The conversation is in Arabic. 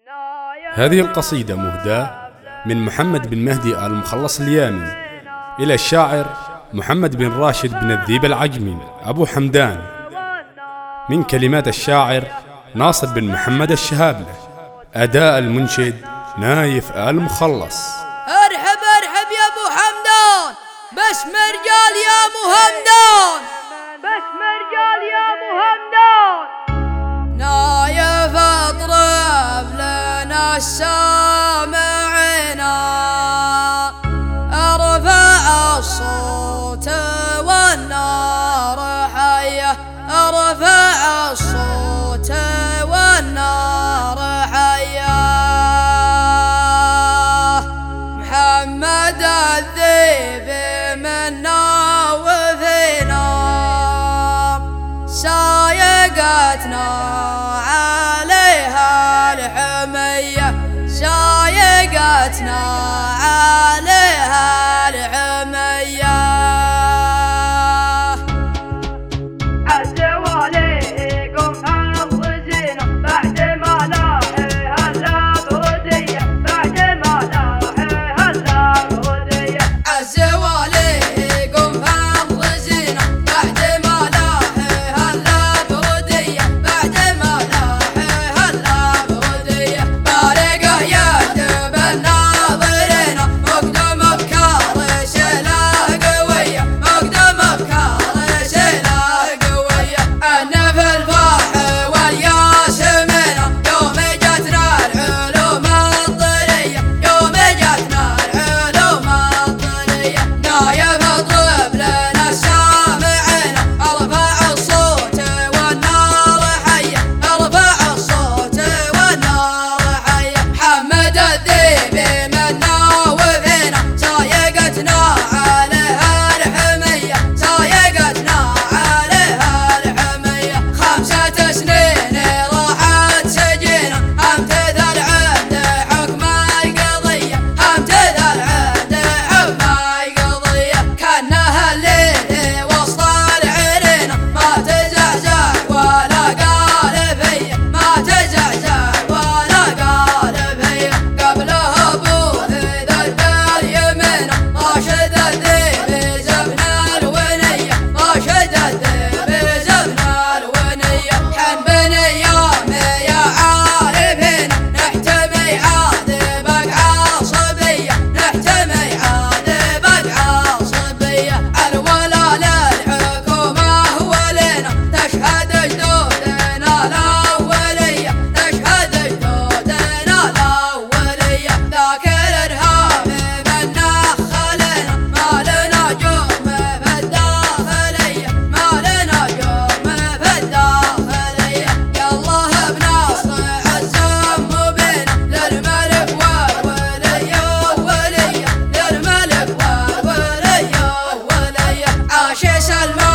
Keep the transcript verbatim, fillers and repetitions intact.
هذه القصيدة مهداة من محمد بن مهدي آل مخلص اليامي إلى الشاعر محمد بن راشد بن الذيب العجمي أبو حمدان، من كلمات الشاعر ناصر بن محمد الشهابلة، أداء المنشد نايف آل مخلص. ارحب ارحب يا ابو حمدان، بس مرجال يا مهمدان، بس مرجال يا مهمدان. نايف اطرب لنا السامعنا، ارفع الصوت والنار حيه، ارفع الصوت والنار حيه. محمد الذيب منا وفينا، سايقتنا عليها الحمية، سايقتنا عليها الحمية. عالزواليكم حافظينا بعد ما لاحيها البردية، بعد ما لاحيها البردية. عالزواليكم حافظينا بعد ما لاحيها البردية، بعد ما لاحيها البردية. بارقة يكتب الناظرين مقدم أفكار شيلة قوية، مقدم أفكار شيلة قوية. أنا في الفرح والياسمين يوم جتنا العلوم الطرية، يوم جتنا العلوم الطرية. نايف اطرب لنا السامعين، ارفع الصوت والنار حية، ارفع الصوت والنار حية. محمد الذيب منا وفينا، سايقتنا عليها الحمية، سايقتنا عليها الحمية. خمسة سنين راحت سجينا، امتثل عند حكم القضية، امتثل عند حكم القضية. كانها الليل وسط العرينة، ما تزعزع ولا قال فيا، ما تزعزع ولا قال فيا. قبله ابوه ذرب اليمين، راشد الذيب زبن الونية، راشد الذيب زبن الونية. حن بن ايام يا عارفين، نحتمي عاد بقع صبية، نحتمي عاد بقع صبية. الولا للحكومة ولينا، تشهد جدودنا الأولية، تشهد جدودنا الأولية. ذاك الإرهاب منا خلينا، ما لنا جرم في الداخلية، ما لنا جرم في الداخلية. يالله بنصر عزم مبين، للملك والولي ولية، للملك والولي ولية. عاش سلمان